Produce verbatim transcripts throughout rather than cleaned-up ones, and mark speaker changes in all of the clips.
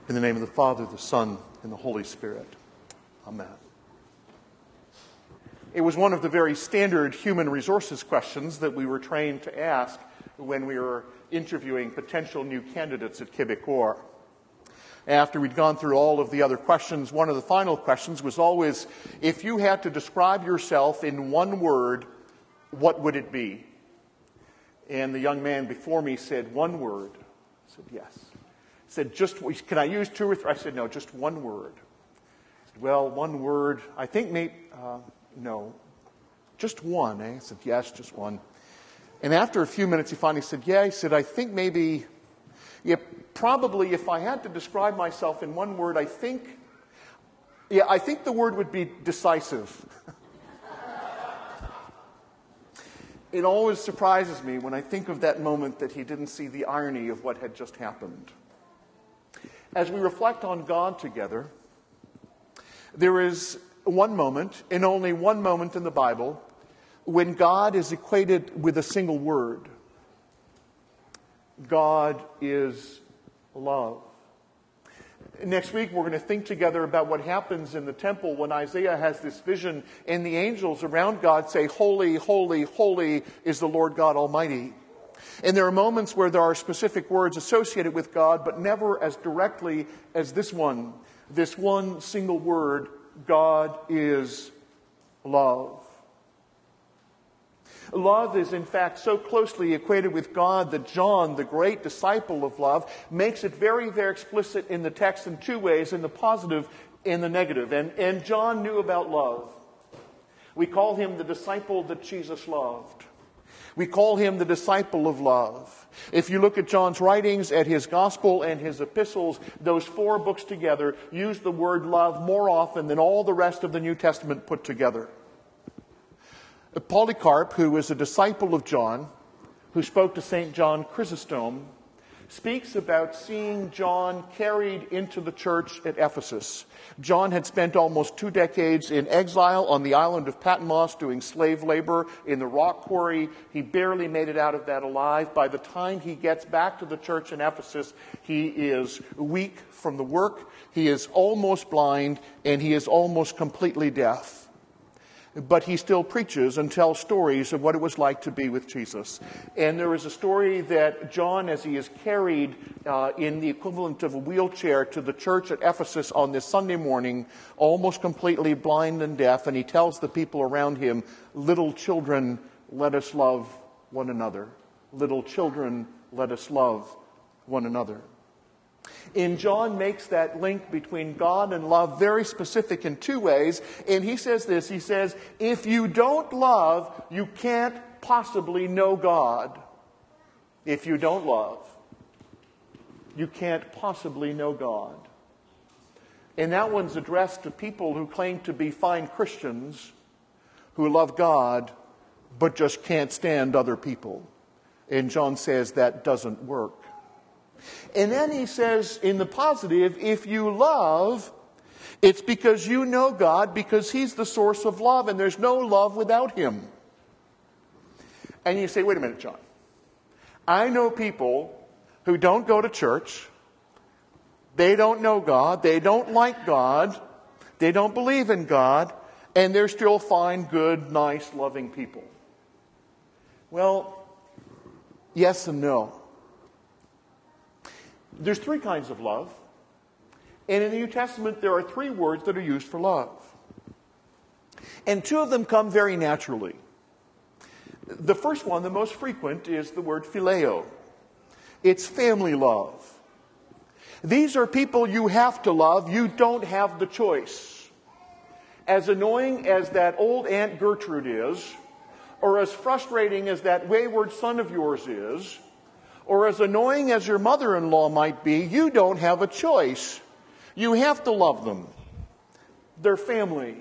Speaker 1: In the name of the Father, the Son, and the Holy Spirit. Amen. It was one of the very standard human resources questions that we were trained to ask when we were interviewing potential new candidates at Québecor. After we'd gone through all of the other questions, one of the final questions was always, if you had to describe yourself in one word, what would it be? And the young man before me said, one word. I said, yes. He said, just, can I use two or three? I said, no, just one word. I said, well, one word, I think maybe, uh, no, just one. Eh? I said, yes, just one. And after a few minutes, he finally said, yeah, he said, I think maybe, yeah, probably if I had to describe myself in one word, I think, yeah, I think the word would be decisive. It always surprises me when I think of that moment that he didn't see the irony of what had just happened. As we reflect on God together, there is one moment, and only one moment in the Bible, when God is equated with a single word. God is love. Next week, we're going to think together about what happens in the temple when Isaiah has this vision and the angels around God say, holy, holy, holy is the Lord God Almighty. And there are moments where there are specific words associated with God, but never as directly as this one. This one single word, God is love. Love is, in fact, so closely equated with God that John, the great disciple of love, makes it very, very explicit in the text in two ways, in the positive and the negative. And, and John knew about love. We call him the disciple that Jesus loved. We call him the disciple of love. If you look at John's writings, at his gospel and his epistles, those four books together use the word love more often than all the rest of the New Testament put together. Polycarp, who was a disciple of John, who spoke to Saint John Chrysostom, speaks about seeing John carried into the church at Ephesus. John had spent almost two decades in exile on the island of Patmos doing slave labor in the rock quarry. He barely made it out of that alive. By the time he gets back to the church in Ephesus, he is weak from the work, he is almost blind, and he is almost completely deaf. But he still preaches and tells stories of what it was like to be with Jesus. And there is a story that John, as he is carried uh, in the equivalent of a wheelchair to the church at Ephesus on this Sunday morning, almost completely blind and deaf, and he tells the people around him, little children, let us love one another. Little children, let us love one another. And John makes that link between God and love very specific in two ways. And he says this, he says, if you don't love, you can't possibly know God. If you don't love, you can't possibly know God. And that one's addressed to people who claim to be fine Christians, who love God, but just can't stand other people. And John says that doesn't work. And then he says in the positive, if you love, it's because you know God, because he's the source of love, and there's no love without him. And you say, wait a minute, John. I know people who don't go to church, they don't know God, they don't like God, they don't believe in God, and they're still fine, good, nice, loving people. Well, yes and no. There's three kinds of love. And in the New Testament, there are three words that are used for love. And two of them come very naturally. The first one, the most frequent, is the word phileo. It's family love. These are people you have to love. You don't have the choice. As annoying as that old Aunt Gertrude is, or as frustrating as that wayward son of yours is, or as annoying as your mother-in-law might be, you don't have a choice. You have to love them. They're family.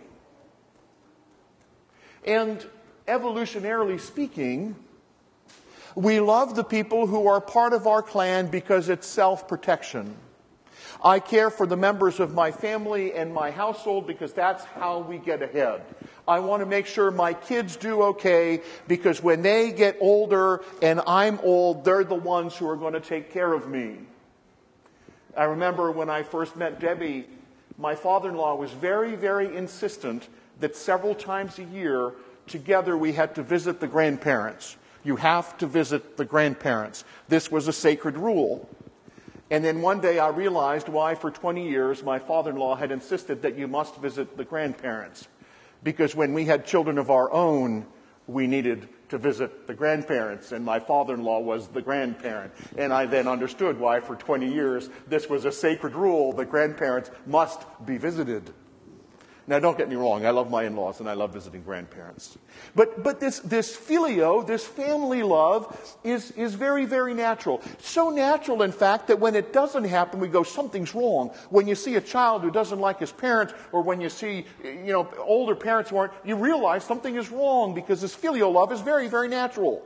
Speaker 1: And evolutionarily speaking, we love the people who are part of our clan because it's self-protection. I care for the members of my family and my household because that's how we get ahead. I want to make sure my kids do okay because when they get older and I'm old, they're the ones who are going to take care of me. I remember when I first met Debbie, my father-in-law was very, very insistent that several times a year, together we had to visit the grandparents. You have to visit the grandparents. This was a sacred rule. And then one day I realized why for twenty years my father-in-law had insisted that you must visit the grandparents. Because when we had children of our own, we needed to visit the grandparents, and my father-in-law was the grandparent. And I then understood why for twenty years this was a sacred rule. The grandparents must be visited. Now, don't get me wrong. I love my in-laws, and I love visiting grandparents. But but this, this filio, this family love, is, is very, very natural. So natural, in fact, that when it doesn't happen, we go, something's wrong. When you see a child who doesn't like his parents, or when you see, you know, older parents who aren't, you realize something is wrong, because this filial love is very, very natural.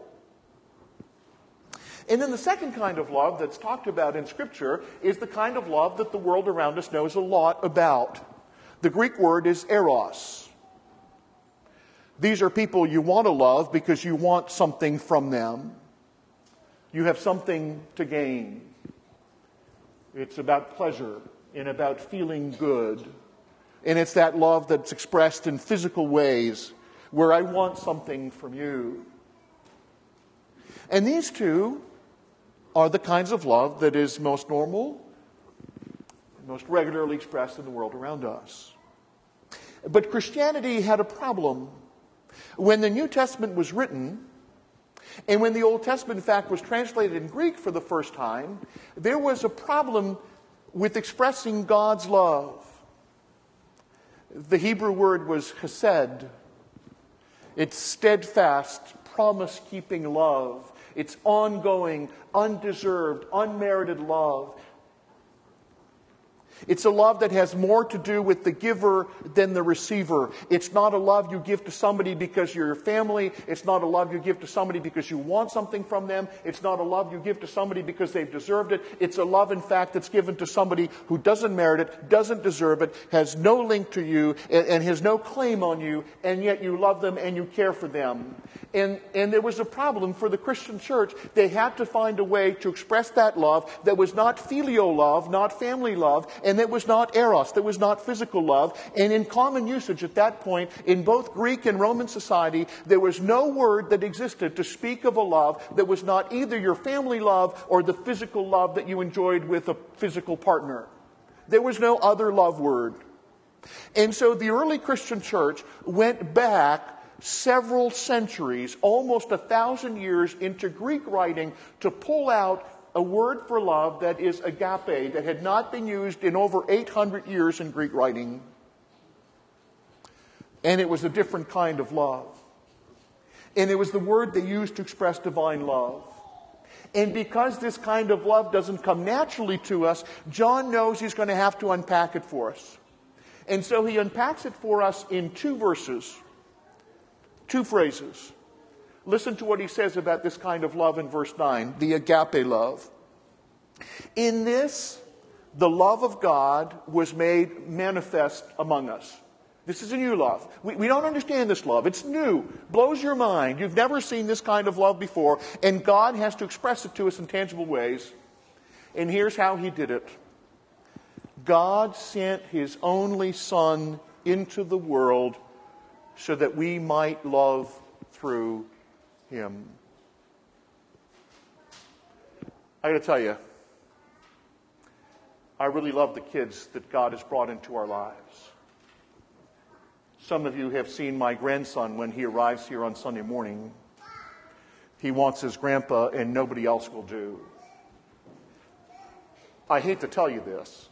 Speaker 1: And then the second kind of love that's talked about in Scripture is the kind of love that the world around us knows a lot about. The Greek word is eros. These are people you want to love because you want something from them. You have something to gain. It's about pleasure and about feeling good. And it's that love that's expressed in physical ways where I want something from you. And these two are the kinds of love that is most normal, most regularly expressed in the world around us. But Christianity had a problem. When the New Testament was written, and when the Old Testament, in fact, was translated in Greek for the first time, there was a problem with expressing God's love. The Hebrew word was chesed. It's steadfast, promise-keeping love. It's ongoing, undeserved, unmerited love. It's a love that has more to do with the giver than the receiver. It's not a love you give to somebody because you're your family. It's not a love you give to somebody because you want something from them. It's not a love you give to somebody because they've deserved it. It's a love, in fact, that's given to somebody who doesn't merit it, doesn't deserve it, has no link to you, and, and has no claim on you, and yet you love them and you care for them. And, and there was a problem for the Christian church. They had to find a way to express that love that was not filial love, not family love, and that was not eros, that was not physical love. And in common usage at that point, in both Greek and Roman society, there was no word that existed to speak of a love that was not either your family love or the physical love that you enjoyed with a physical partner. There was no other love word. And so the early Christian church went back several centuries, almost a thousand years, into Greek writing to pull out a word for love that is agape, that had not been used in over eight hundred years in Greek writing. And it was a different kind of love. And it was the word they used to express divine love. And because this kind of love doesn't come naturally to us, John knows he's going to have to unpack it for us. And so he unpacks it for us in two verses. Two phrases. Listen to what he says about this kind of love in verse nine, the agape love. In this, the love of God was made manifest among us. This is a new love. We, we don't understand this love. It's new. Blows your mind. You've never seen this kind of love before, and God has to express it to us in tangible ways. And here's how he did it. God sent his only Son into the world so that we might love through him. I got to tell you, I really love the kids that God has brought into our lives. Some of you have seen my grandson when he arrives here on Sunday morning. He wants his grandpa and nobody else will do. I hate to tell you this,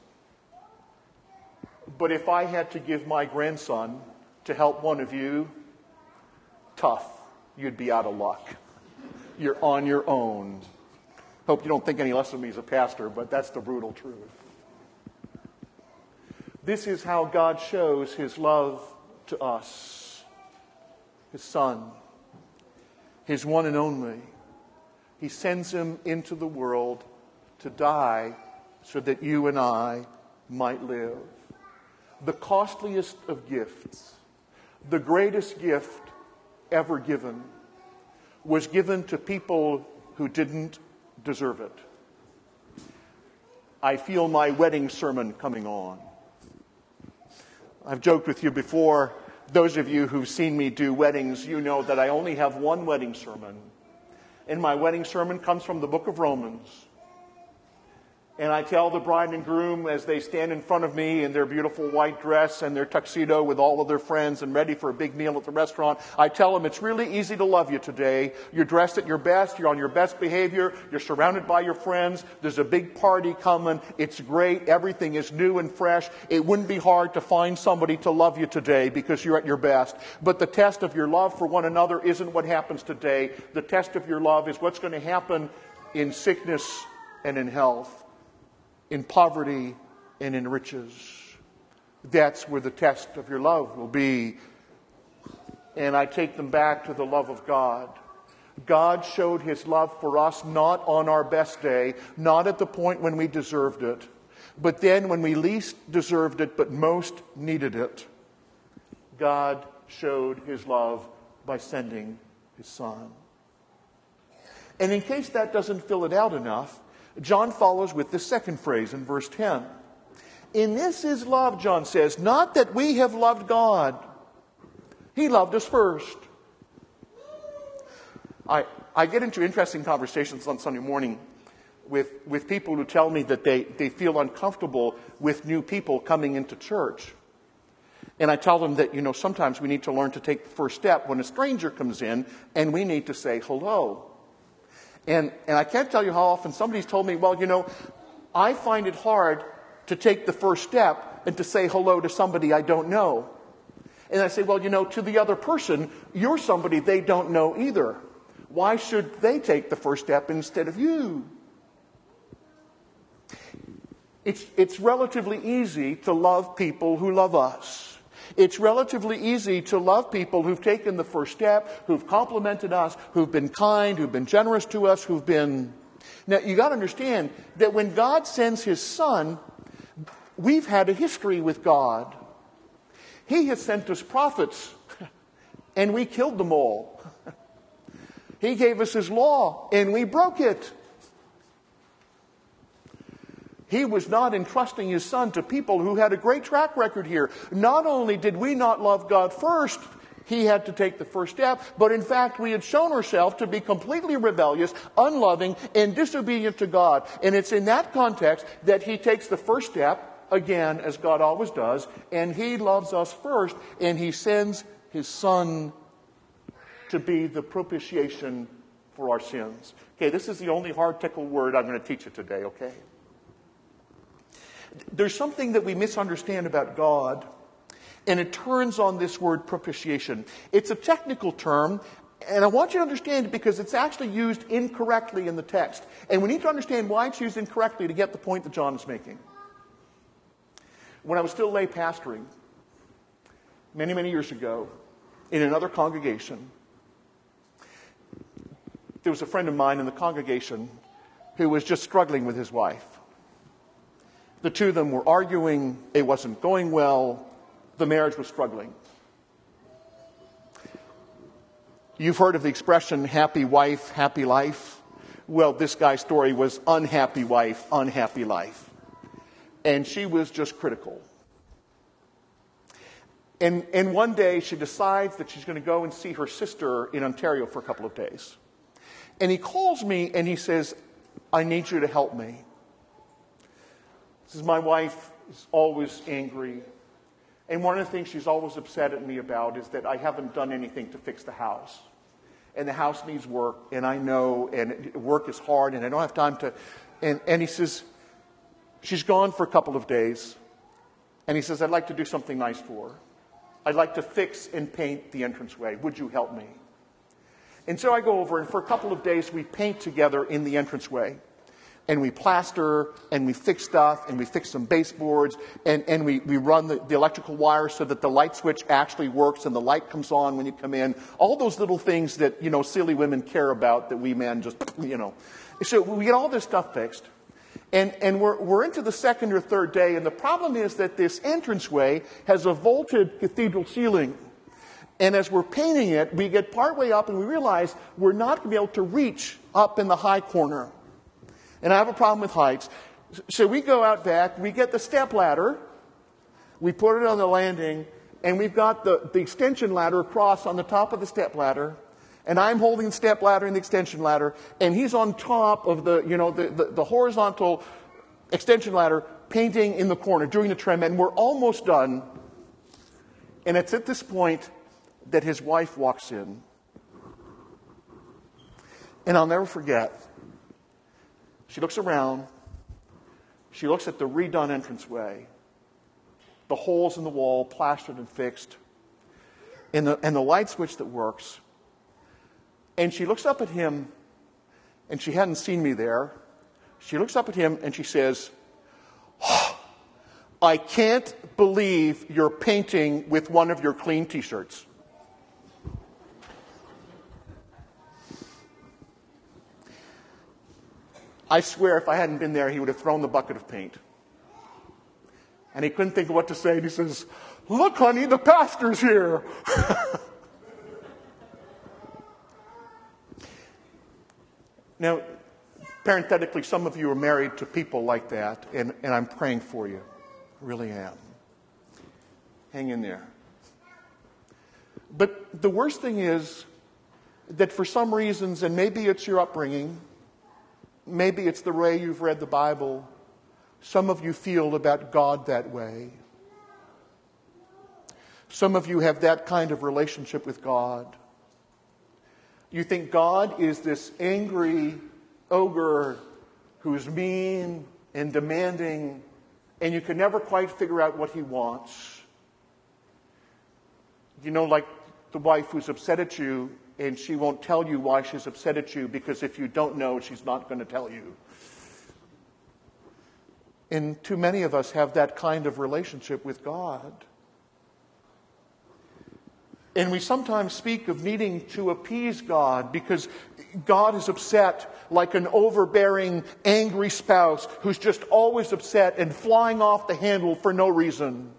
Speaker 1: but if I had to give my grandson to help one of you, tough. You'd be out of luck. You're on your own. Hope you don't think any less of me as a pastor, but that's the brutal truth. This is how God shows his love to us. His Son, his one and only. He sends him into the world to die so that you and I might live. The costliest of gifts, the greatest gift ever given, was given to people who didn't deserve it. I feel my wedding sermon coming on. I've joked with you before. Those of you who've seen me do weddings, you know that I only have one wedding sermon. And my wedding sermon comes from the book of Romans. And I tell the bride and groom as they stand in front of me in their beautiful white dress and their tuxedo with all of their friends and ready for a big meal at the restaurant, I tell them it's really easy to love you today. You're dressed at your best. You're on your best behavior. You're surrounded by your friends. There's a big party coming. It's great. Everything is new and fresh. It wouldn't be hard to find somebody to love you today because you're at your best. But the test of your love for one another isn't what happens today. The test of your love is what's going to happen in sickness and in health, in poverty and in riches. That's where the test of your love will be. And I take them back to the love of God. God showed his love for us not on our best day, not at the point when we deserved it, but then when we least deserved it but most needed it. God showed his love by sending his Son. And in case that doesn't fill it out enough, John follows with the second phrase in verse ten. In this is love, John says, not that we have loved God. He loved us first. I, I get into interesting conversations on Sunday morning with, with people who tell me that they, they feel uncomfortable with new people coming into church. And I tell them that, you know, sometimes we need to learn to take the first step when a stranger comes in and we need to say hello. And, and I can't tell you how often somebody's told me, well, you know, I find it hard to take the first step and to say hello to somebody I don't know. And I say, well, you know, to the other person, you're somebody they don't know either. Why should they take the first step instead of you? It's, it's relatively easy to love people who love us. It's relatively easy to love people who've taken the first step, who've complimented us, who've been kind, who've been generous to us, who've been... Now, you got to understand that when God sends his Son, we've had a history with God. He has sent us prophets, and we killed them all. He gave us his law, and we broke it. He was not entrusting his Son to people who had a great track record here. Not only did we not love God first, he had to take the first step, but in fact we had shown ourselves to be completely rebellious, unloving, and disobedient to God. And it's in that context that he takes the first step, again, as God always does, and he loves us first, and he sends his Son to be the propitiation for our sins. Okay, this is the only hard tickle word I'm going to teach you today, okay? There's something that we misunderstand about God, and it turns on this word propitiation. It's a technical term, and I want you to understand it because it's actually used incorrectly in the text. And we need to understand why it's used incorrectly to get the point that John is making. When I was still lay pastoring, many, many years ago, in another congregation, there was a friend of mine in the congregation who was just struggling with his wife. The two of them were arguing. It wasn't going well. The marriage was struggling. You've heard of the expression, happy wife, happy life. Well, this guy's story was unhappy wife, unhappy life. And she was just critical. And, and one day she decides that she's going to go and see her sister in Ontario for a couple of days. And he calls me and he says, I need you to help me. He says, my wife is always angry. And one of the things she's always upset at me about is that I haven't done anything to fix the house. And the house needs work, and I know, and work is hard, and I don't have time to... And, and he says, she's gone for a couple of days. And he says, I'd like to do something nice for her. I'd like to fix and paint the entranceway. Would you help me? And so I go over, and for a couple of days, we paint together in the entranceway. And we plaster, and we fix stuff, and we fix some baseboards, and, and we, we run the, the electrical wires so that the light switch actually works and the light comes on when you come in. All those little things that, you know, silly women care about that we men just, you know. So we get all this stuff fixed. And, and we're, we're into the second or third day, and the problem is that this entranceway has a vaulted cathedral ceiling. And as we're painting it, we get partway up and we realize we're not going to be able to reach up in the high corner. And I have a problem with heights. So we go out back, we get the step ladder, we put it on the landing, and we've got the, the extension ladder across on the top of the step ladder, and I'm holding the step ladder and the extension ladder, and he's on top of the, you know, the, the, the horizontal extension ladder, painting in the corner, doing the trim, and we're almost done. And it's at this point that his wife walks in. And I'll never forget. She looks around. She looks at the redone entranceway. The holes in the wall, plastered and fixed. And the, and the light switch that works. And she looks up at him, and she hadn't seen me there. She looks up at him and she says, oh, I can't believe you're painting with one of your clean t-shirts. I swear if I hadn't been there, he would have thrown the bucket of paint. And he couldn't think of what to say. And he says, look, honey, the pastor's here. Now, parenthetically, some of you are married to people like that, and, and I'm praying for you. I really am. Hang in there. But the worst thing is that for some reasons, and maybe it's your upbringing, maybe it's the way you've read the Bible, some of you feel about God that way. Some of you have that kind of relationship with God. You think God is this angry ogre who's mean and demanding, and you can never quite figure out what he wants. You know, like the wife who's upset at you, and she won't tell you why she's upset at you, because if you don't know, she's not going to tell you. And too many of us have that kind of relationship with God. And we sometimes speak of needing to appease God because God is upset, like an overbearing, angry spouse who's just always upset and flying off the handle for no reason.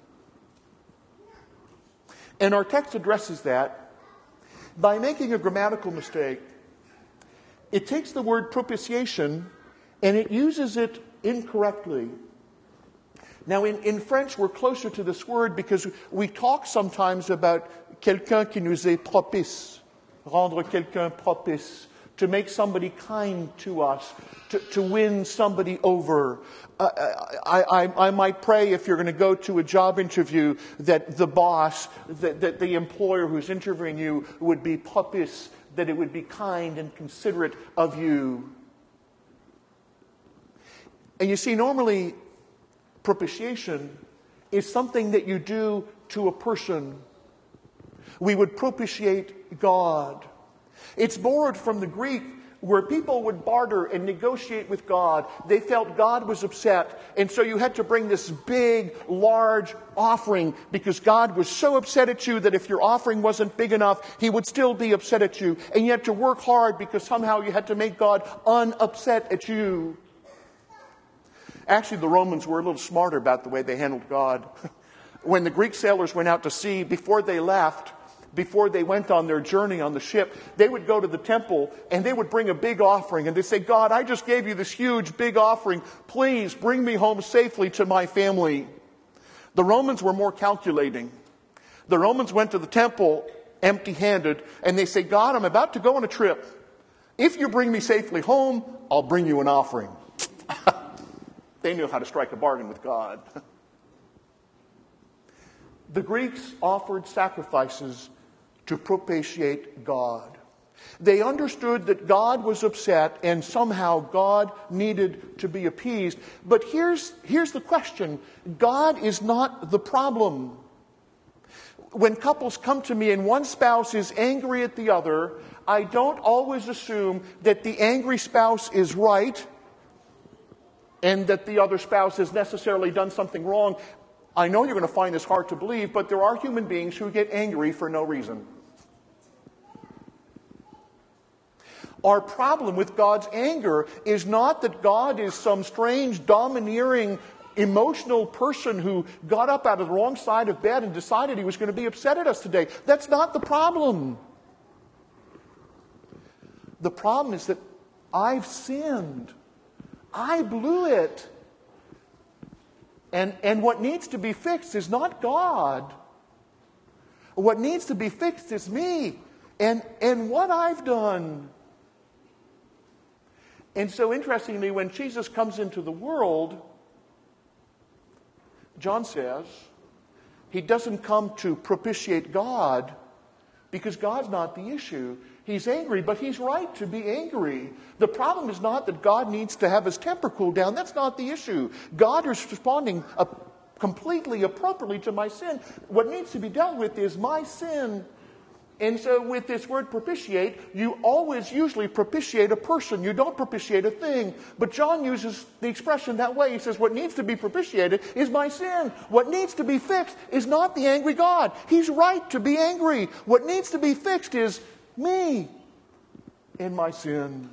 Speaker 1: And our text addresses that by making a grammatical mistake. It takes the word propitiation and it uses it incorrectly. Now, in, in French, we're closer to this word because we talk sometimes about quelqu'un qui nous est propice, rendre quelqu'un propice, to make somebody kind to us, to, to win somebody over. Uh, I, I, I might pray if you're going to go to a job interview that the boss, that, that the employer who's interviewing you would be propice, that it would be kind and considerate of you. And you see, normally, propitiation is something that you do to a person. We would propitiate God. It's borrowed from the Greek, where people would barter and negotiate with God. They felt God was upset, and so you had to bring this big, large offering because God was so upset at you that if your offering wasn't big enough, He would still be upset at you. And you had to work hard because somehow you had to make God unupset at you. Actually, the Romans were a little smarter about the way they handled God. When the Greek sailors went out to sea, before they left, before they went on their journey on the ship, they would go to the temple and they would bring a big offering. And they'd say, God, I just gave you this huge, big offering. Please bring me home safely to my family. The Romans were more calculating. The Romans went to the temple empty-handed and they say, God, I'm about to go on a trip. If you bring me safely home, I'll bring you an offering. They knew how to strike a bargain with God. The Greeks offered sacrifices to propitiate God. They understood that God was upset and somehow God needed to be appeased. But here's, here's the question. God is not the problem. When couples come to me and one spouse is angry at the other, I don't always assume that the angry spouse is right and that the other spouse has necessarily done something wrong. I know you're going to find this hard to believe, but there are human beings who get angry for no reason. Our problem with God's anger is not that God is some strange, domineering, emotional person who got up out of the wrong side of bed and decided He was going to be upset at us today. That's not the problem. The problem is that I've sinned. I blew it. And, and what needs to be fixed is not God. What needs to be fixed is me and, and what I've done. And so interestingly, when Jesus comes into the world, John says, he doesn't come to propitiate God because God's not the issue. He's angry, but he's right to be angry. The problem is not that God needs to have his temper cool down. That's not the issue. God is responding uh, completely appropriately to my sin. What needs to be dealt with is my sin. And so with this word propitiate, you always usually propitiate a person. You don't propitiate a thing. But John uses the expression that way. He says, what needs to be propitiated is my sin. What needs to be fixed is not the angry God. He's right to be angry. What needs to be fixed is me and my sin.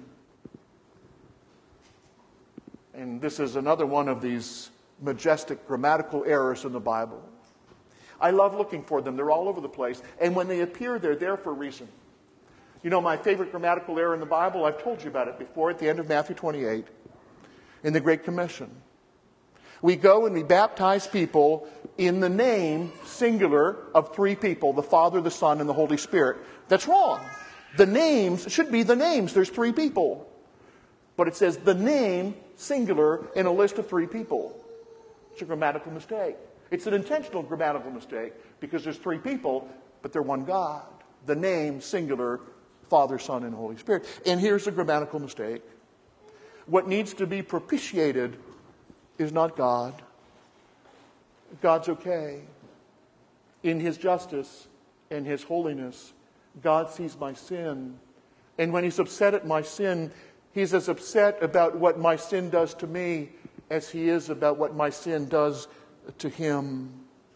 Speaker 1: And this is another one of these majestic grammatical errors in the Bible. I love looking for them. They're all over the place. And when they appear, they're there for a reason. You know, my favorite grammatical error in the Bible, I've told you about it before at the end of Matthew twenty-eight, in the Great Commission. We go and we baptize people in the name, singular, of three people, the Father, the Son, and the Holy Spirit. That's wrong. The names should be the names. There's three people. But it says the name, singular, in a list of three people. It's a grammatical mistake. It's an intentional grammatical mistake because there's three people, but they're one God. The name, singular, Father, Son, and Holy Spirit. And here's the grammatical mistake. What needs to be propitiated is not God. God's okay. In his justice and his holiness, God sees my sin. And when he's upset at my sin, he's as upset about what my sin does to me as he is about what my sin does to him.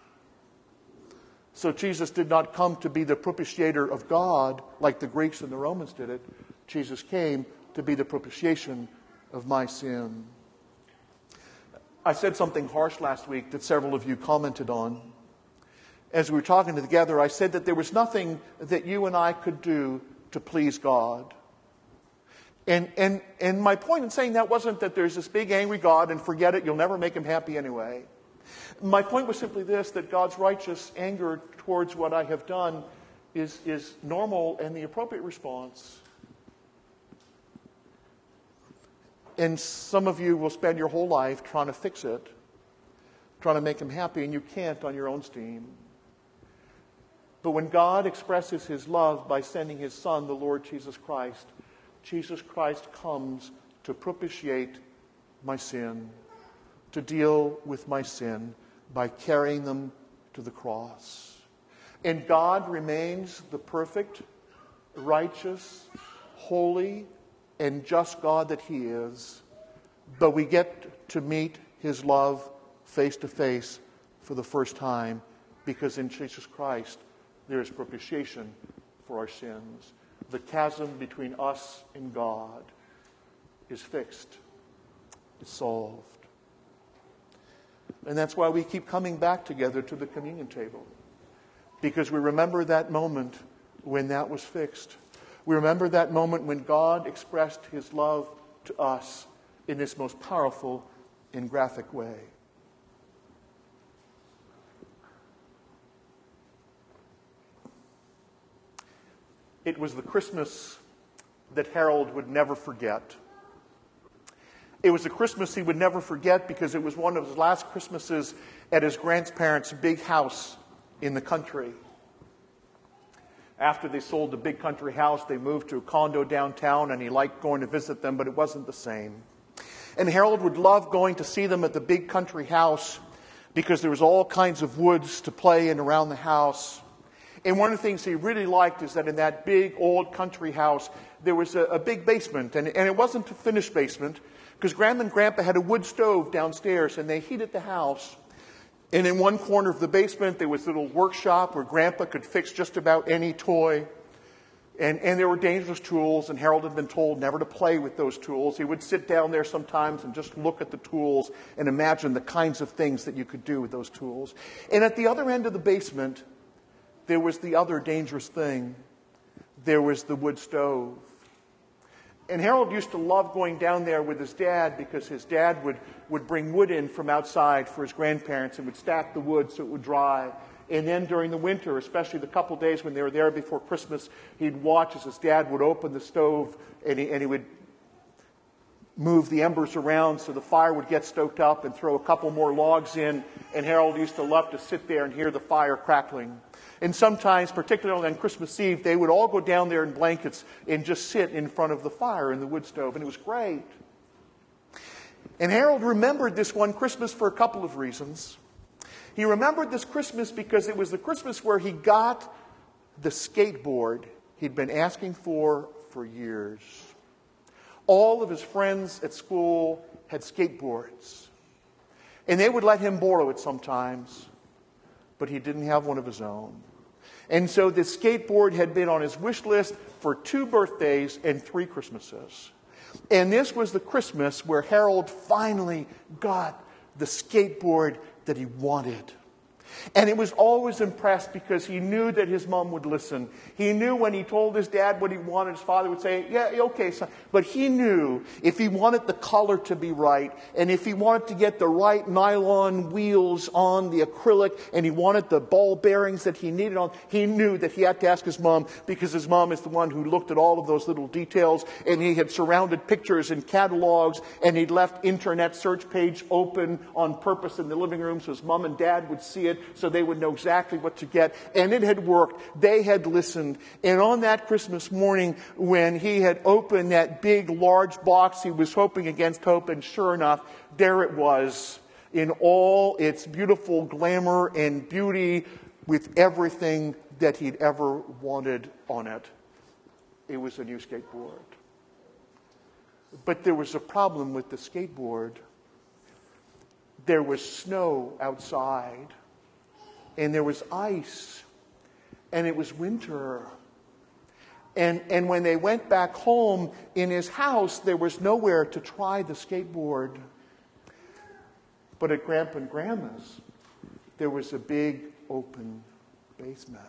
Speaker 1: So Jesus did not come to be the propitiator of God like the Greeks and the Romans did it. Jesus came to be the propitiation of my sin. I said something harsh last week that several of you commented on. As we were talking together, I said that there was nothing that you and I could do to please God. And, and, and my point in saying that wasn't that there's this big angry God and forget it, you'll never make him happy anyway. My point was simply this, that God's righteous anger towards what I have done is, is normal and the appropriate response. And some of you will spend your whole life trying to fix it, trying to make him happy, and you can't on your own steam. But when God expresses his love by sending his Son, the Lord Jesus Christ, Jesus Christ comes to propitiate my sin, to deal with my sin by carrying them to the cross. And God remains the perfect, righteous, holy, and just God that he is. But we get to meet his love face to face for the first time because in Jesus Christ there is propitiation for our sins. The chasm between us and God is fixed, is solved. And that's why we keep coming back together to the communion table. Because we remember that moment when that was fixed. We remember that moment when God expressed his love to us in this most powerful and graphic way. It was the Christmas that Harold would never forget. It was a Christmas he would never forget because it was one of his last Christmases at his grandparents' big house in the country. After they sold the big country house, they moved to a condo downtown, and he liked going to visit them, but it wasn't the same. And Harold would love going to see them at the big country house because there was all kinds of woods to play in around the house. And one of the things he really liked is that in that big old country house, there was a, a big basement, and, and it wasn't a finished basement, because Grandma and Grandpa had a wood stove downstairs, and they heated the house. And in one corner of the basement, there was a little workshop where Grandpa could fix just about any toy. And, and there were dangerous tools, and Harold had been told never to play with those tools. He would sit down there sometimes and just look at the tools and imagine the kinds of things that you could do with those tools. And at the other end of the basement, there was the other dangerous thing. There was the wood stove. And Harold used to love going down there with his dad because his dad would, would bring wood in from outside for his grandparents and would stack the wood so it would dry. And then during the winter, especially the couple days when they were there before Christmas, he'd watch as his dad would open the stove and he, and he would move the embers around so the fire would get stoked up and throw a couple more logs in. And Harold used to love to sit there and hear the fire crackling. And sometimes, particularly on Christmas Eve, they would all go down there in blankets and just sit in front of the fire in the wood stove. And it was great. And Harold remembered this one Christmas for a couple of reasons. He remembered this Christmas because it was the Christmas where he got the skateboard he'd been asking for for years. All of his friends at school had skateboards. And they would let him borrow it sometimes. But he didn't have one of his own. And so this skateboard had been on his wish list for two birthdays and three Christmases. And this was the Christmas where Harold finally got the skateboard that he wanted. And it was always impressed because he knew that his mom would listen. He knew when he told his dad what he wanted, his father would say, yeah, okay, son. But he knew if he wanted the color to be right, and if he wanted to get the right nylon wheels on the acrylic, and he wanted the ball bearings that he needed on, he knew that he had to ask his mom, because his mom is the one who looked at all of those little details, and he had surrounded pictures and catalogs, and he'd left internet search page open on purpose in the living room so his mom and dad would see it, so they would know exactly what to get. And it had worked. They had listened. And on that Christmas morning, when he had opened that big, large box, he was hoping against hope, and sure enough, there it was, in all its beautiful glamour and beauty, with everything that he'd ever wanted on it. It was a new skateboard. But there was a problem with the skateboard. There was snow outside. And there was ice, and it was winter. And, and when they went back home in his house, there was nowhere to try the skateboard. But at Grandpa and Grandma's, there was a big open basement.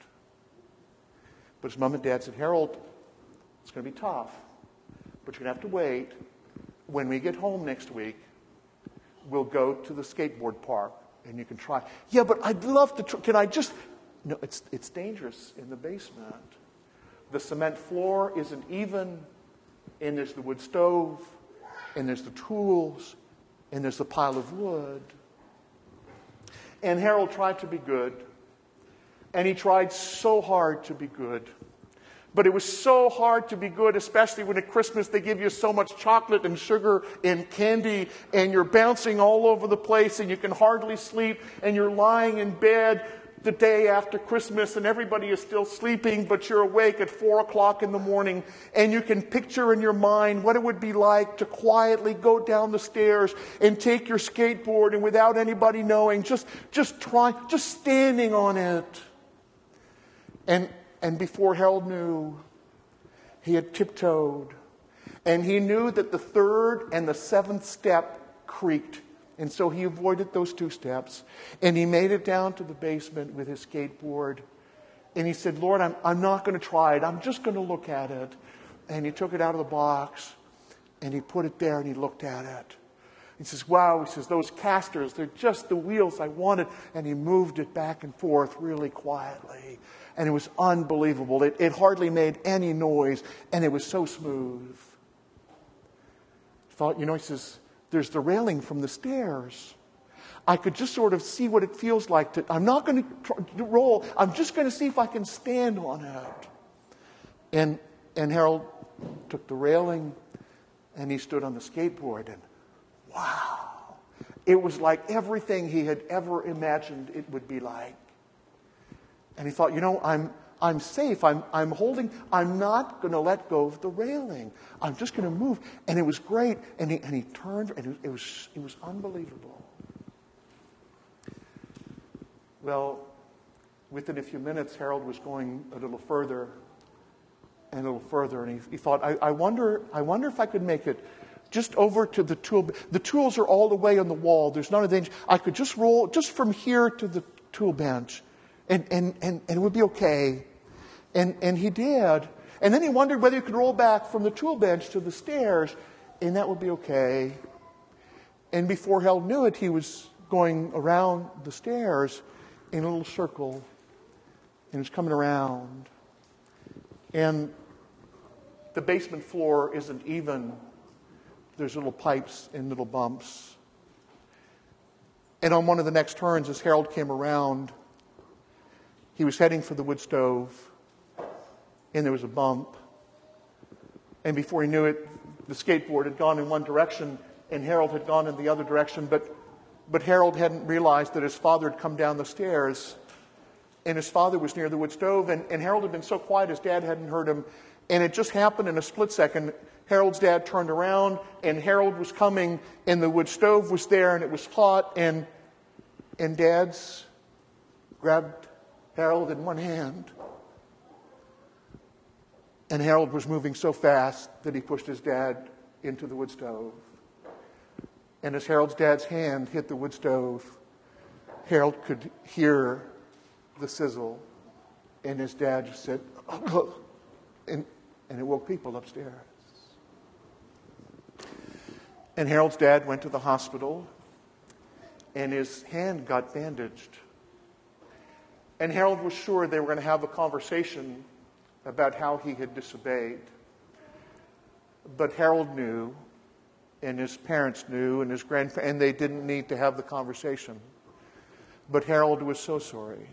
Speaker 1: But his mom and dad said, Harold, it's going to be tough, but you're going to have to wait. When we get home next week, we'll go to the skateboard park. And you can try. Yeah, but I'd love to try. Can I just... No, it's, it's dangerous in the basement. The cement floor isn't even. And there's the wood stove. And there's the tools. And there's the pile of wood. And Harold tried to be good. And he tried so hard to be good. But it was so hard to be good, especially when at Christmas they give you so much chocolate and sugar and candy, and you're bouncing all over the place, and you can hardly sleep, and you're lying in bed the day after Christmas, and everybody is still sleeping, but you're awake at four o'clock in the morning, and you can picture in your mind what it would be like to quietly go down the stairs and take your skateboard, and without anybody knowing, just, just try, just standing on it. And And before Harold knew, he had tiptoed. And he knew that the third and the seventh step creaked. And so he avoided those two steps. And he made it down to the basement with his skateboard. And he said, Lord, I'm, I'm not going to try it. I'm just going to look at it. And he took it out of the box. And he put it there and he looked at it. He says, wow, he says, those casters, they're just the wheels I wanted. And he moved it back and forth really quietly. And it was unbelievable. It, it hardly made any noise. And it was so smooth. Thought, you know, he says, there's the railing from the stairs. I could just sort of see what it feels like to, I'm not going to try, roll. I'm just going to see if I can stand on it. And, and Harold took the railing and he stood on the skateboard, and wow. It was like everything he had ever imagined it would be like. And he thought, you know, I'm I'm safe. I'm I'm holding, I'm not going to let go of the railing. I'm just going to move. And it was great. And he and he turned, and it, it was it was unbelievable. Well, within a few minutes, Harold was going a little further and a little further, and he, he thought, I, I wonder, I wonder if I could make it just over to the tool. The tools are all the way on the wall. There's none of the danger. I could just roll just from here to the tool bench. And, and, and, and it would be okay. And, and he did. And then he wondered whether he could roll back from the tool bench to the stairs, and that would be okay. And before Harold knew it, he was going around the stairs in a little circle, and he was coming around. And the basement floor isn't even. There's little pipes and little bumps. And on one of the next turns, as Harold came around, he was heading for the wood stove, and there was a bump. And before he knew it, the skateboard had gone in one direction, and Harold had gone in the other direction. But, but Harold hadn't realized that his father had come down the stairs, and his father was near the wood stove, and, and Harold had been so quiet his dad hadn't heard him. And it just happened in a split second. Harold's dad turned around, and Harold was coming, and the wood stove was there, and it was hot, and and Dad's grabbed Harold in one hand. And Harold was moving so fast that he pushed his dad into the wood stove. And as Harold's dad's hand hit the wood stove, Harold could hear the sizzle, and his dad just said, oh, and, and it woke people upstairs. And Harold's dad went to the hospital, and his hand got bandaged. And Harold was sure they were going to have a conversation about how he had disobeyed. But Harold knew, and his parents knew, and his grandparents, and they didn't need to have the conversation. But Harold was so sorry.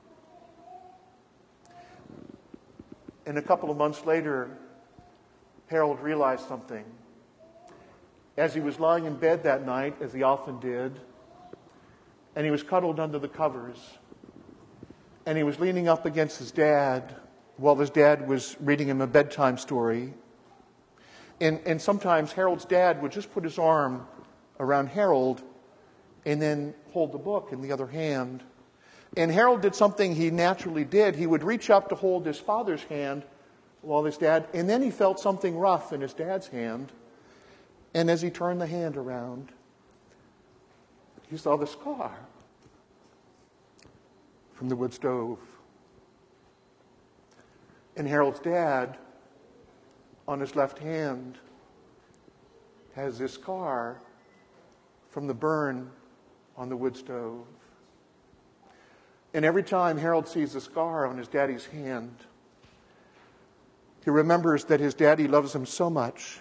Speaker 1: And a couple of months later, Harold realized something. As he was lying in bed that night, as he often did, and he was cuddled under the covers, and he was leaning up against his dad while his dad was reading him a bedtime story. And, and sometimes Harold's dad would just put his arm around Harold and then hold the book in the other hand. And Harold did something he naturally did. He would reach up to hold his father's hand while his dad, and then he felt something rough in his dad's hand. And as he turned the hand around, he saw the scar from the wood stove. And Harold's dad, on his left hand, has this scar from the burn on the wood stove. And every time Harold sees the scar on his daddy's hand, he remembers that his daddy loves him so much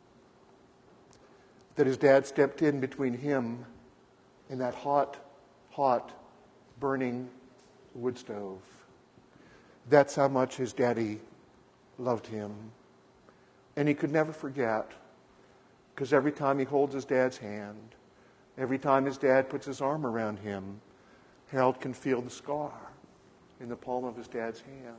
Speaker 1: that his dad stepped in between him and that hot, hot, burning wood stove. That's how much his daddy loved him. And he could never forget, because every time he holds his dad's hand, every time his dad puts his arm around him, Harold can feel the scar in the palm of his dad's hand.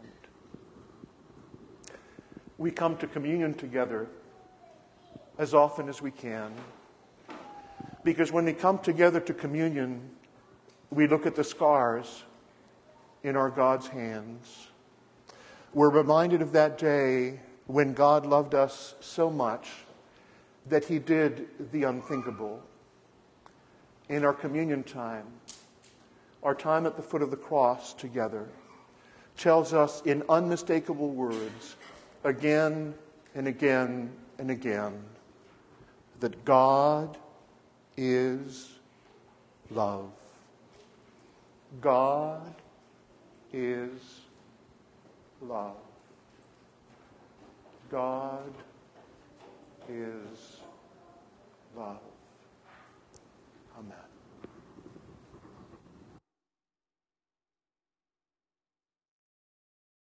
Speaker 1: We come to communion together as often as we can, because when we come together to communion, we look at the scars in our God's hands. We're reminded of that day when God loved us so much that he did the unthinkable. In our communion time, our time at the foot of the cross together tells us in unmistakable words, again and again and again, that God is love. God is love. God is love.